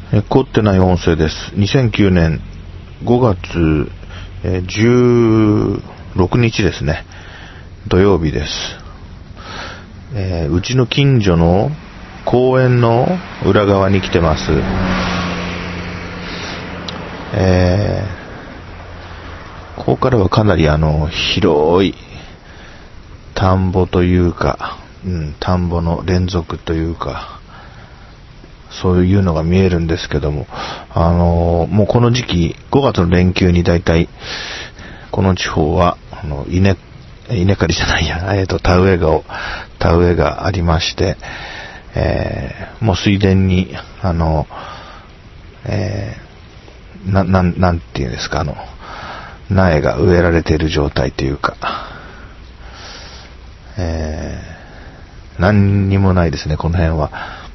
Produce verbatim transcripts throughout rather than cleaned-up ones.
え凝ってない音声です。にせんきゅうねんごがつじゅうろくにちですね。土曜日です。えー、うちの近所の公園の裏側に来てます。えー、ここからはかなりあの広い田んぼというか、うん、田んぼの連続というか、そういうのが見えるんですけども、あのー、もうこの時期ごがつの連休にだいたいこの地方はあの稲稲刈りじゃないや、えーと田植えが田植えがありまして、えー、もう水田にあの、えー、ななんなんていうんですか、あの苗が植えられている状態というか、えー、何にもないですね、この辺は。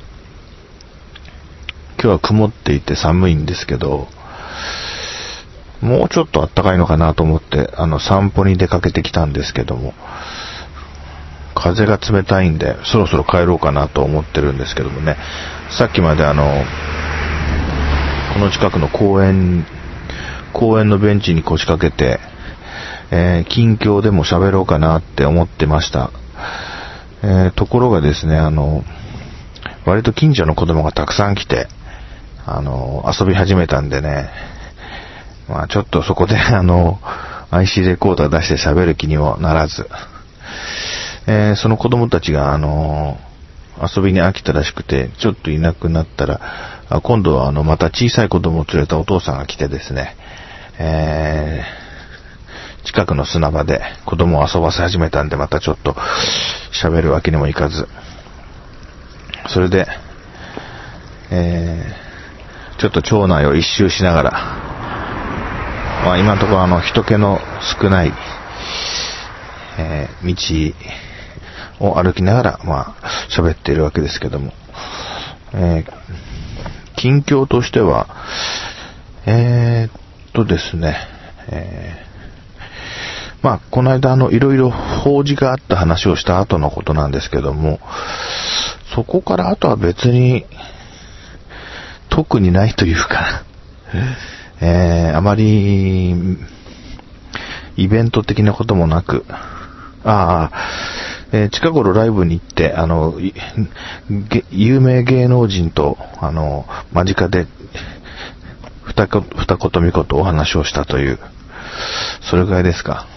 今日は曇っていて寒いんですけど、もうちょっと暖かいのかなと思ってあの散歩に出かけてきたんですけども、風が冷たいんでそろそろ帰ろうかなと思ってるんですけどもね。さっきまであのこの近くの公園公園のベンチに腰掛けて、えー、近況でも喋ろうかなって思ってました。えー、ところがですね、あの割と近所の子供がたくさん来てあの遊び始めたんでね、まあちょっとそこであの アイシー レコーダー出して喋る気にもならず、えー、その子供たちがあの遊びに飽きたらしくてちょっといなくなったら、あ今度はあのまた小さい子供を連れたお父さんが来てですね、えー、近くの砂場で子供を遊ばせ始めたんで、またちょっと喋るわけにもいかず、それで、えー、ちょっと町内を一周しながら、まあ、今のところあの人気の少ない、えー、道を歩きながらまあ喋っているわけですけども、えー、近況としてはえー、っとですね、えー、まあこの間あのいろいろ法事があった話をした後のことなんですけども、そこからあとは別に特にないというか、えー、あまりイベント的なこともなく、ああ、えー、近頃ライブに行ってあの有名芸能人とあの間近で二言二言三言お話をしたという、それぐらいですか。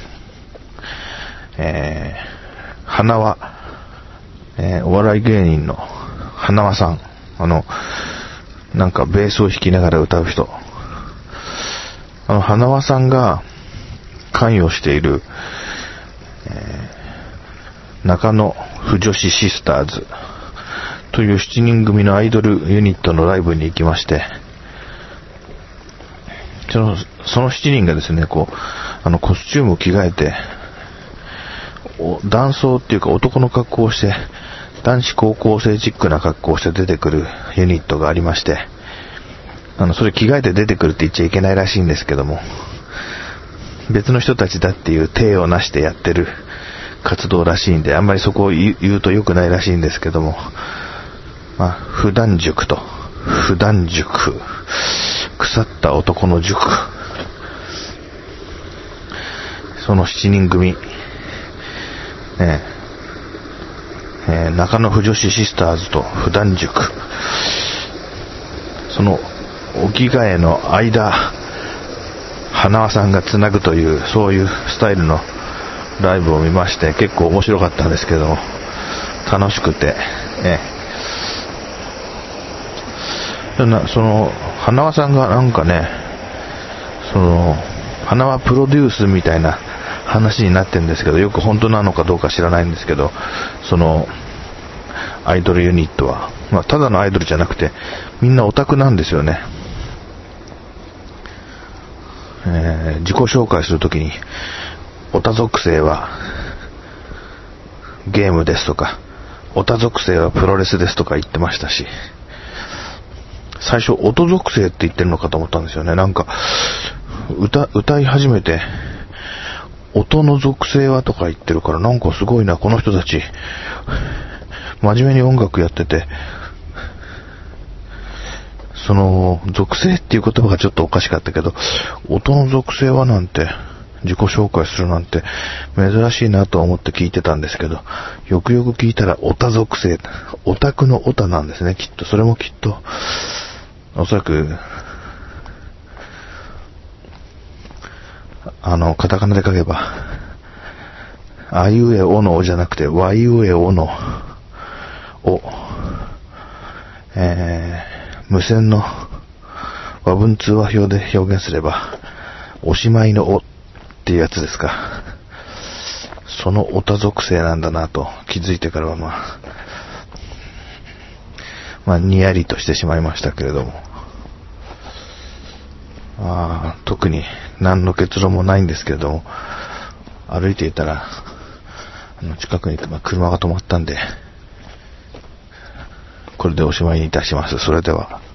えー、花輪、えー、お笑い芸人の花輪さん、あのなんかベースを弾きながら歌う人、あの花輪さんが関与している、えー、中野婦女子シスターズというしちにん組のアイドルユニットのライブに行きまして、そのそのしちにんがですね、こうあのコスチュームを着替えて男装っていうか男の格好をして、男子高校生チックな格好をして出てくるユニットがありまして、あのそれ着替えて出てくるって言っちゃいけないらしいんですけども、別の人たちだっていう体をなしてやってる活動らしいんで、あんまりそこを言うと良くないらしいんですけども、まあ普段塾と普段塾、腐った男の塾、そのしちにん組、ねえー、中野婦女子シスターズと普段塾、そのお着替えの間花輪さんがつなぐという、そういうスタイルのライブを見まして、結構面白かったんですけども、楽しくて、えー、その花輪さんがなんかね、その花輪プロデュースみたいな話になってるんですけど、よく本当なのかどうか知らないんですけど、そのアイドルユニットは、まあ、ただのアイドルじゃなくてみんなオタクなんですよね。えー、自己紹介するときにオタ属性はゲームですとか、オタ属性はプロレスですとか言ってましたし、最初音属性って言ってるのかと思ったんですよね。なんか 歌, 歌い始めて音の属性はとか言ってるから、なんかすごいな、この人たち真面目に音楽やっててその属性っていう言葉がちょっとおかしかったけど、音の属性はなんて自己紹介するなんて珍しいなと思って聞いてたんですけど、よくよく聞いたらオタ属性、オタクのオタなんですね、きっと。それもきっとおそらくあのカタカナで書けばあいうえおのおじゃなくてわいうえおのお、えー、無線の和文通話表で表現すればおしまいのおっていうやつですか。そのオタ属性なんだなと気づいてからはまあまあにやりとしてしまいましたけれども、あ特に何の結論もないんですけれども、歩いていたらあの近くに車が止まったんで、これでおしまいにいたします。それでは。